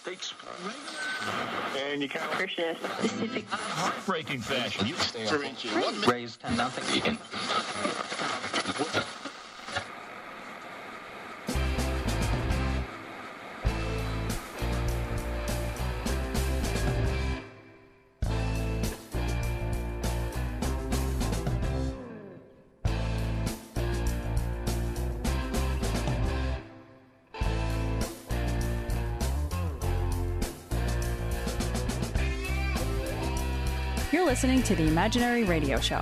States. And you can't Christian specific heartbreaking fashion. You stay for inches. Raised 10-0 vegan. You're listening to the Imaginary Radio Show.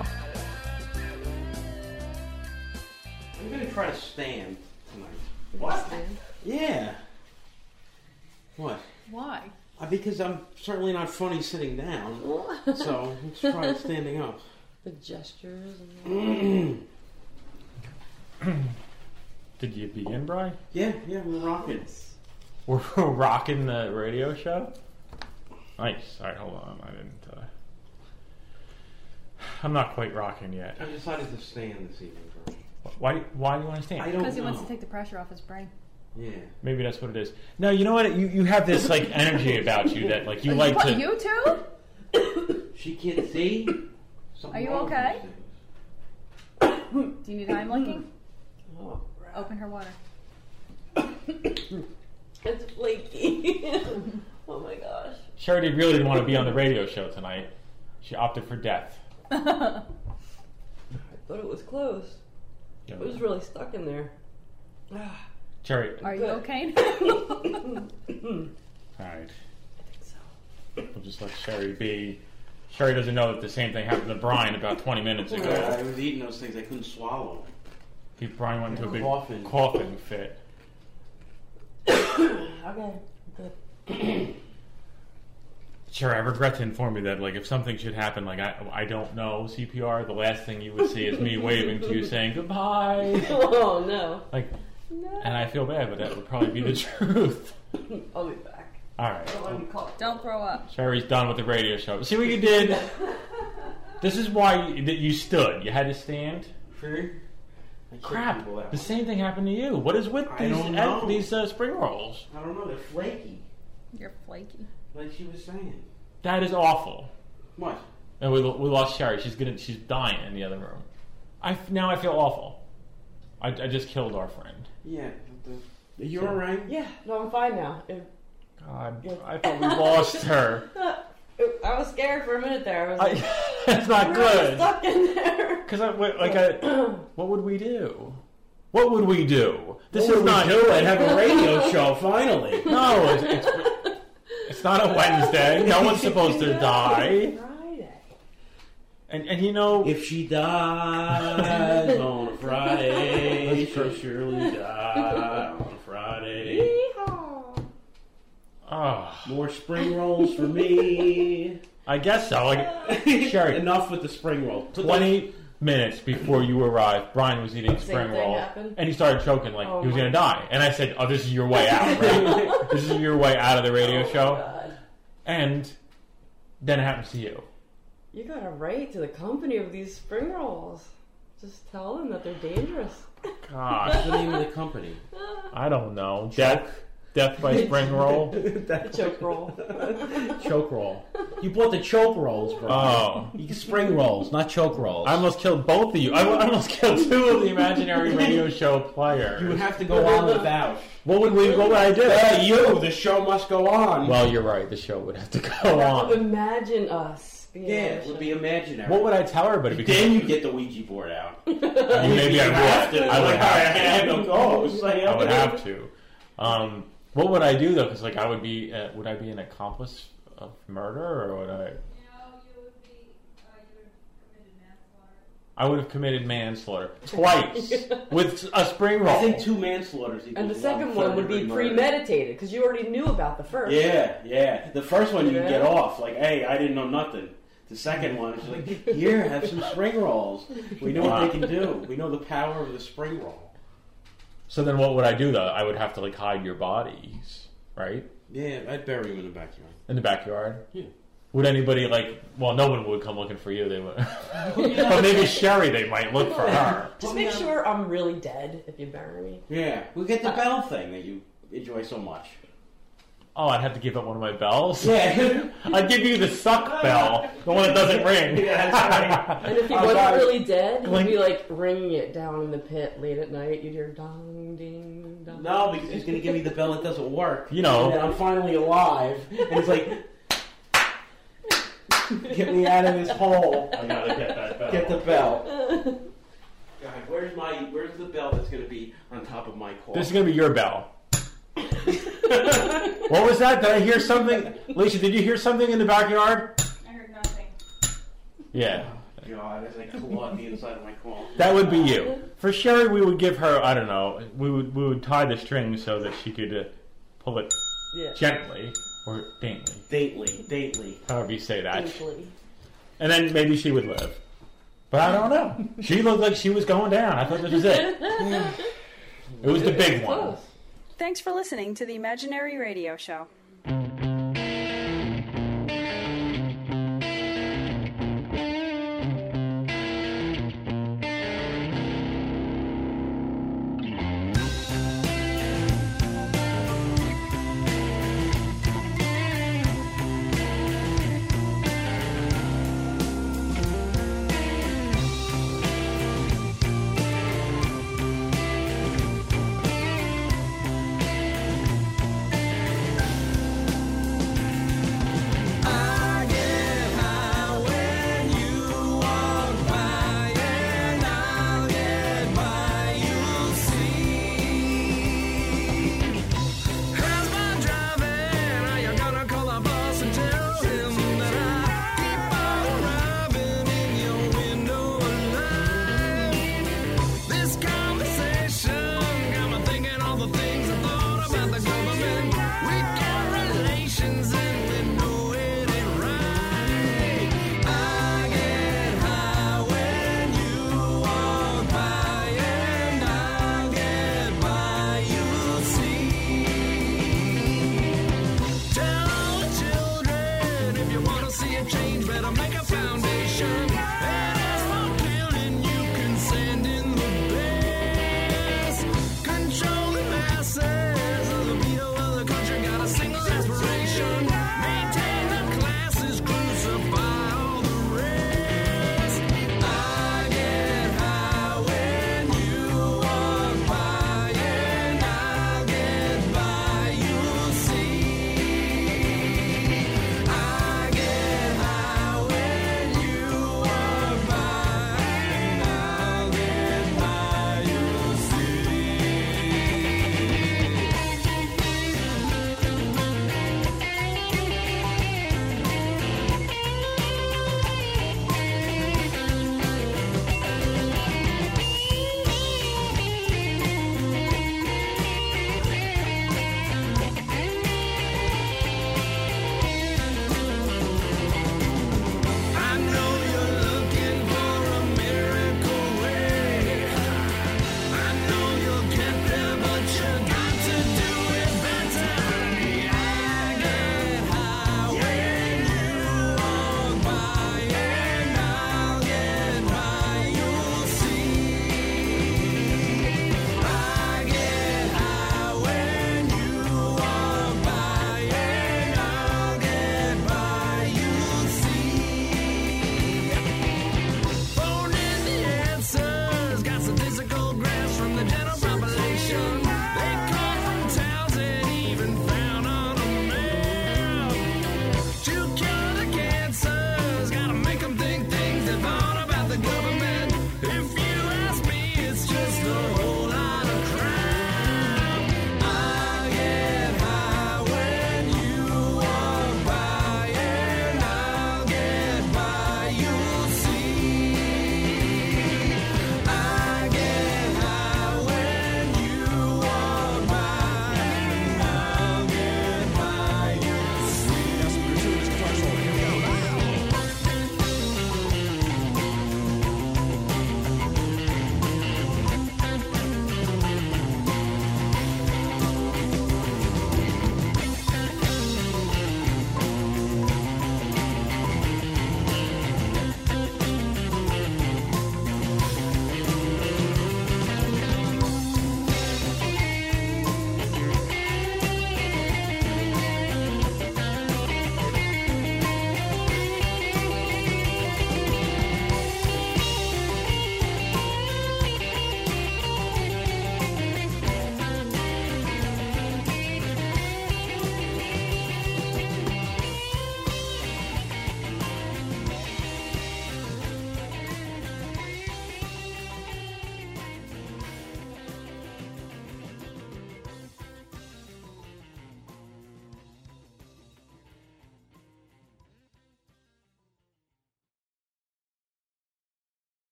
I'm going to try to stand tonight. What? Yeah. What? Why? Because I'm certainly not funny sitting down. So let's try standing up. The gestures and Did you begin, Brian? Yeah, we're rocking. We're rocking the radio show? Nice. Alright, hold on. I'm not quite rocking yet. I decided to stand this evening. Why do you want to stand? I don't know. Because he wants to take the pressure off his brain. Yeah. Maybe that's what it is. No, you know what? You have this like energy about you that like you like to. You too? She can't see. Are you okay? Do you need eye licking? oh, Open her water. it's flaky. Oh my gosh. Charity really didn't want to be on the radio show tonight. She opted for death. I thought it was closed. It was really stuck in there. Charity. Are you okay? Alright. I think so. We'll just let Sherry be. Sherry doesn't know that the same thing happened to Brian about 20 minutes ago. I was eating those things I couldn't swallow. Brian went into a big Coughing fit. Okay, good. Sure, I regret to inform you that, like, if something should happen, like, I don't know CPR, the last thing you would see is me waving to you saying goodbye. Oh, no. Like, No. and I feel bad, but that would probably be the truth. I'll be back. All right. I don't want to be caught. Don't throw up. Sherry's done with the radio show. See what you did? This is why you stood. You had to stand. Sure. Crap. The same thing happened to you. What is with these spring rolls? I don't know. They're flaky. You're flaky. Like she was saying. That is awful. What? And we lost Sherry. She's dying in the other room. Now I feel awful. I just killed our friend. Yeah. Are you alright? Yeah, no, I'm fine now. God, I thought we lost her. I was scared for a minute there. I was like, that's not really good. stuck in there. Because what would we do? What would we do? This what is would not. we do? I'd have a radio show finally. No, it's not a Wednesday. No one's supposed to die. Friday. And you know, If she dies on a Friday, she'll surely die on a Friday. Yeehaw. More spring rolls for me. I guess so. Like, Sherry, Enough with the spring roll. 20 minutes before you arrived, Brian was eating a Same spring thing roll, happened? and he started choking like Oh he was my going to die. And I said, "Oh, this is your way out, right? This is your way out of the radio show." God. And then it happens to you. You gotta write to the company of these spring rolls. Just tell them that they're dangerous. Gosh, What's the name of the company? I don't know. Death by spring roll. The choke roll. Choke roll. You bought the choke rolls, bro. Oh. You get spring rolls, not choke rolls. I almost killed both of you. I almost killed two of the imaginary radio show players. You would have to go on without. What would I do? Hey, you! The show must go on. Well, you're right. The show would have to go on. Imagine us. being yeah, on it the would show. be imaginary. What would I tell everybody? Because Then you get the Ouija board out. maybe I would. I would have to. I would have to. What would I do though? Because like I would be. Would I be an accomplice of murder, or would I? I would have committed manslaughter twice with a spring roll. I think 2 manslaughters equals And the second one one would be third-degree murder. premeditated because you already knew about the first. Yeah. The first one you Yeah. get off like, hey, I didn't know nothing. The second one is like, here, have some spring rolls. We know what they can do. We know the power of the spring roll. So then, what would I do though? I would have to like hide your bodies, right? Yeah, I'd bury him in the backyard. In the backyard. Yeah. Would anybody like? Well, no one would come looking for you. They would, but maybe Sherry. They might look for her. Just make sure I'm really dead if you bury me. Yeah, we'll get the bell thing that you enjoy so much. I'd have to give up one of my bells. Yeah. I'd give you the suck bell, the one that doesn't ring. Yeah, that's right. And if he Oh, wasn't God. really dead, he'd Like- be like ringing it down in the pit late at night. You'd hear dong, ding, dong. No, because he's going to give me the bell that doesn't work. You know. And then I'm finally alive. And it's like, get me out of this hole. I gotta get that bell. Get the bell. God, where's the bell that's going to be on top of my car? This is gonna be your bell. What was that? Did I hear something? Alicia, did you hear something in the backyard? I heard nothing. Yeah. God, as I clawed the inside of my car. That would be you. For Sherry, we would give her, I don't know, we would tie the string so that she could pull it Yeah. gently or daintily, Daintily. however you say that. Thankfully. And then maybe she would live. But I don't know. She looked like she was going down. I thought this was it. It was the big one. Close. Thanks for listening to the Imaginary Radio Show.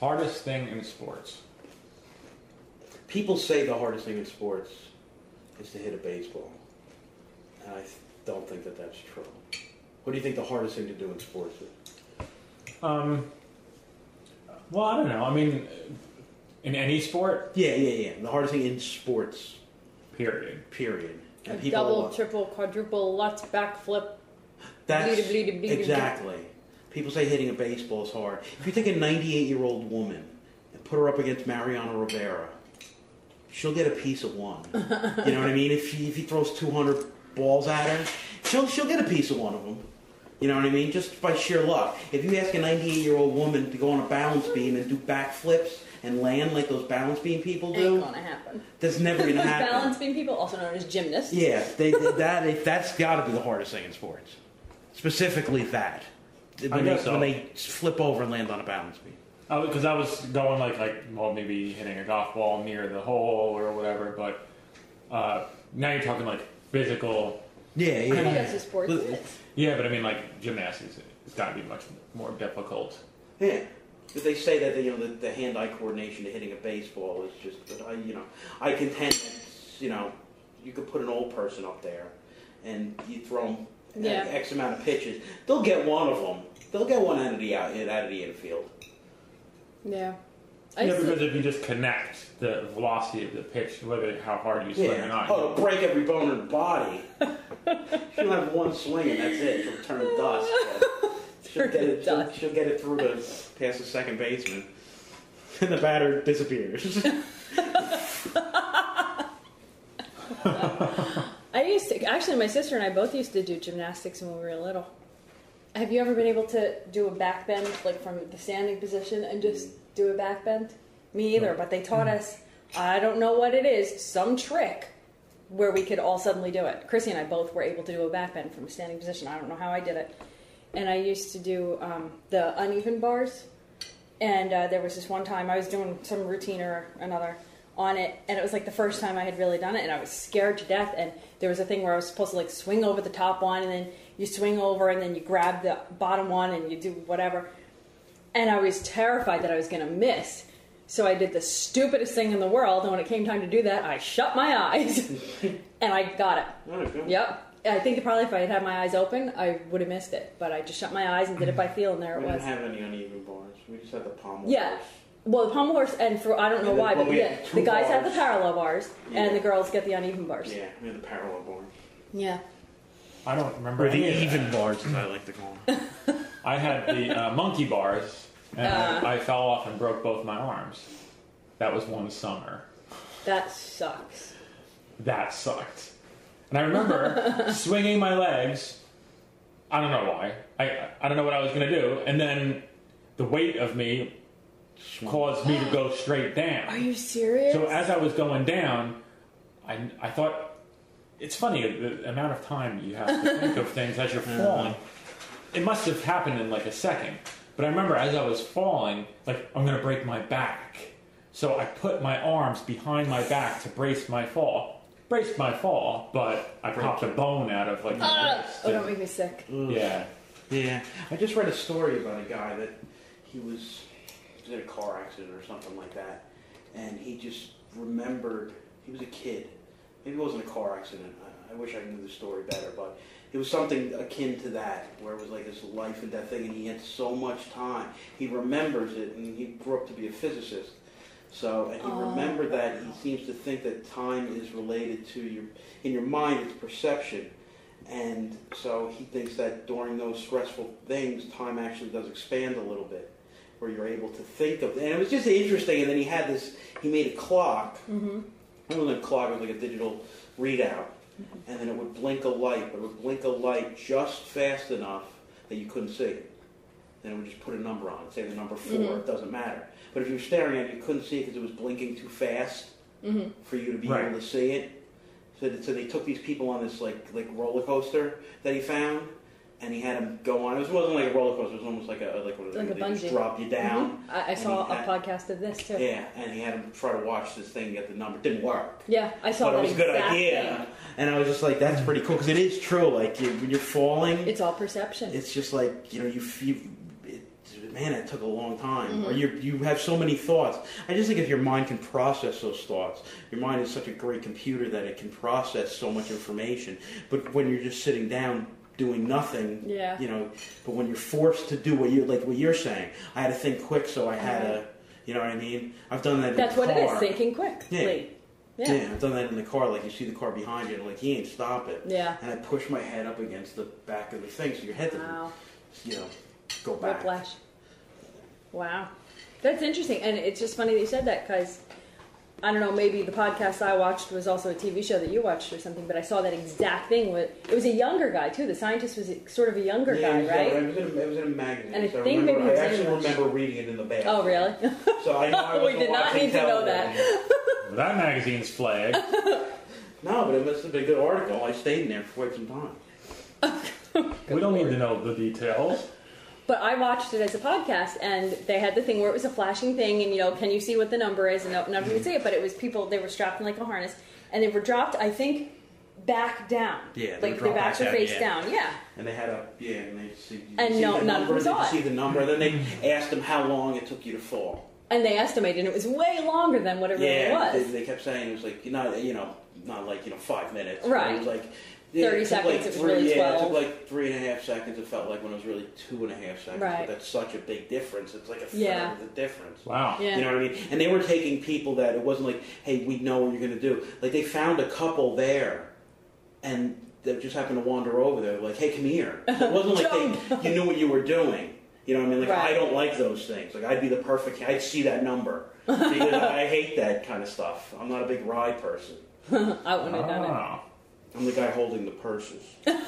Hardest thing in sports. People say the hardest thing in sports is to hit a baseball. And I don't think that that's true. What do you think the hardest thing to do in sports is? Well, I don't know. I mean, in any sport, Yeah. The hardest thing in sports, period. And A people, double, triple, quadruple, Lutz, backflip. that's bleed. exactly. People say hitting a baseball is hard. If you take a 98-year-old woman and put her up against Mariano Rivera, she'll get a piece of one. You know what I mean? If he throws 200 balls at her, she'll get a piece of one of them. You know what I mean? Just by sheer luck. If you ask a 98-year-old woman to go on a balance beam and do backflips and land like those balance beam people do, Ain't gonna happen. that's never going to happen. Balance beam people, also known as gymnasts. Yeah, that's got to be the hardest thing in sports. Specifically that. When they flip over and land on a balance beam. Because I was going well, maybe hitting a golf ball near the hole or whatever, but now you're talking like physical. Yeah. I think that's a sport. Yeah, but I mean, like gymnastics, it's got to be much more difficult. Yeah. But they say that the hand-eye coordination to hitting a baseball is just. But I contend that you could put an old person up there, and you throw them X amount of pitches, they'll get one of them. They'll get one out of the infield. Yeah. Because if you just connect the velocity of the pitch, whether how hard you swing or not. Oh, it'll break every bone in the body. She'll have one swing and that's it. She'll turn to dust. She'll get it through to past the second baseman. And the batter disappears. Actually, my sister and I both used to do gymnastics when we were little. Have you ever been able to do a back bend, like from the standing position, and just do a back bend? Me either, but they taught us, I don't know what it is, some trick where we could all suddenly do it. Chrissy and I both were able to do a back bend from a standing position. I don't know how I did it. And I used to do the uneven bars. And there was this one time I was doing some routine or another on it, and it was like the first time I had really done it, and I was scared to death. And there was a thing where I was supposed to like swing over the top one, and then you swing over, and then you grab the bottom one, and you do whatever. And I was terrified that I was going to miss. So I did the stupidest thing in the world, and when it came time to do that, I shut my eyes, and I got it. Okay. Yep. I think probably if I had had my eyes open, I would have missed it. But I just shut my eyes and did it by feel, and there it We was. didn't have any uneven bars. We just had the pommel Yeah. bars. Well, the pommel horse, and for I don't know why, but we yeah, had two the guys have the bars. parallel bars, Yeah. and the girls get the uneven bars. Yeah, we had the parallel bars. Yeah. I don't remember Or the any of that. even bars, as I like to call them. I had the monkey bars, and I fell off and broke both my arms. That was one summer. That sucks. That sucked. And I remember swinging my legs. I don't know why. I don't know what I was going to do. And then the weight of me caused me to go straight down. Are you serious? So as I was going down, I thought, it's funny, the amount of time you have to think of things as you're falling. It must have happened in like a second. But I remember as I was falling, like, I'm going to break my back. So I put my arms behind my back to brace my fall. Braced my fall, but I popped a bone out of like my wrist. Oh, don't make me sick. Yeah. Yeah. I just read a story about a guy that he was in a car accident or something like that. And he just remembered, he was a kid. Maybe it wasn't a car accident. I wish I knew the story better, but it was something akin to that, where it was like this life and death thing, and he had so much time. He remembers it, and he grew up to be a physicist. So, and he remembered that. He seems to think that time is related to in your mind, it's perception. And so he thinks that during those stressful things, time actually does expand a little bit, where you're able to think of, and it was just interesting. And then he made a clock. Mm-hmm. It wasn't a clock, it was like a digital readout. And then it would blink a light, but it would blink a light just fast enough that you couldn't see it. Then it would just put a number on it, say the number 4, it doesn't matter. But if you were staring at it, you couldn't see it because it was blinking too fast for you to be able to see it. So they took these people on this like roller coaster that he found, and he had them go on. It wasn't like a roller coaster; it was almost like a bungee. just drop you down. I saw a podcast of this too. Yeah, and he had him try to watch this thing and get the number. It didn't work. Yeah, I saw But that. it was a good exact idea, thing. and I was just like, "That's pretty cool," because it is true. Like when you're falling, It's all perception. it's just like you man, it took a long time. Or you have so many thoughts. I just think if your mind can process those thoughts, your mind is such a great computer that it can process so much information. But when you're just sitting down doing nothing, you know, but when you're forced to do what you're saying, I had to think quick, so I had to, you know what I mean? I've done that That's in the car. what it is, thinking quickly. Yeah, I've done that in the car. Like, you see the car behind you, and like, he ain't stop it. Yeah. And I push my head up against the back of the thing, so your head doesn't, you know, go back. Whiplash. Wow. That's interesting. And it's just funny that you said that, because, I don't know, maybe the podcast I watched was also a TV show that you watched or something, but I saw that exact thing. It was a younger guy, too. The scientist was sort of a younger guy, right? It was in a magazine. And I so think maybe it was I actually English. remember reading it in the bathroom. Oh, really? So I know I We wasn't did not watching need to know television. That magazine's flag. No, but it must have been a good article. I stayed in there for quite some time. We don't need to know the details. But I watched it as a podcast, and they had the thing where it was a flashing thing, and, you know, can you see what the number is? And none of you could see it, but it was people, they were strapped in like a harness, and they were dropped, I think, back down. Yeah, like their backs were face down. Yeah. And they had a and they see. And see no, the none of number, them saw Did you it. see the number? Then they asked them how long it took you to fall. And they estimated, and it was way longer than whatever it was. They kept saying it was like not like 5 minutes. Right. It was like 30 seconds, it was really 12. It took like 3.5 seconds. It felt like when it was really 2.5 seconds. Right. But that's such a big difference. It's like a third Yeah. of the difference. Wow. Yeah. You know what I mean? And they were taking people that it wasn't like, hey, we know what you're going to do. Like, they found a couple there, and they just happened to wander over there. Like, hey, come here. So it wasn't like you knew what you were doing. You know what I mean? Like, Right. I don't like those things. Like, I'd be the perfect. I'd see that number because I hate that kind of stuff. I'm not a big ride person. I wouldn't have done it. Ah. I'm the guy holding the purses.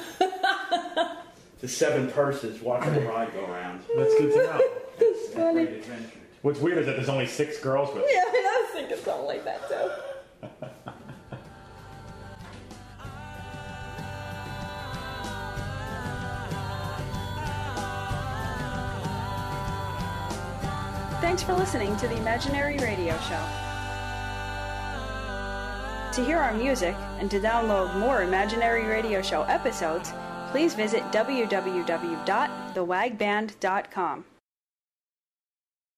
The 7 purses watching the ride go around. That's good to know. It's a great adventure. What's weird is that there's only 6 girls with Yeah, you. I was thinking something like that, too. Thanks for listening to the Imaginary Radio Show. To hear our music and to download more Imaginary Radio Show episodes, please visit www.thewagband.com.